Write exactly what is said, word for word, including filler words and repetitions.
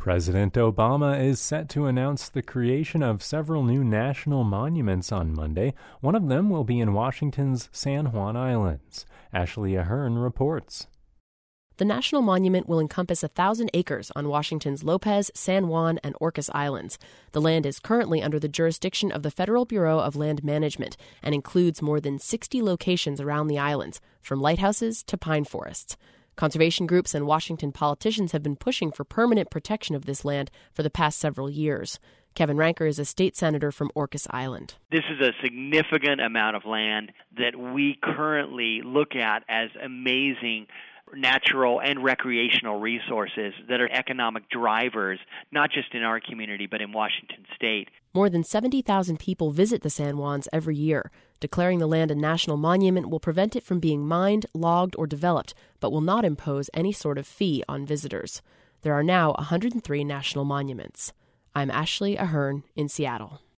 President Obama is set to announce the creation of several new national monuments on Monday. One of them will be in Washington's San Juan Islands. Ashley Ahern reports. The national monument will encompass a thousand acres on Washington's Lopez, San Juan, and Orcas Islands. The land is currently under the jurisdiction of the Federal Bureau of Land Management and includes more than sixty locations around the islands, from lighthouses to pine forests. Conservation groups and Washington politicians have been pushing for permanent protection of this land for the past several years. Kevin Ranker is a state senator from Orcas Island. This is a significant amount of land that we currently look at as amazing natural and recreational resources that are economic drivers, not just in our community, but in Washington state. More than seventy thousand people visit the San Juans every year. Declaring the land a national monument will prevent it from being mined, logged, or developed, but will not impose any sort of fee on visitors. There are now one hundred three national monuments. I'm Ashley Ahern in Seattle.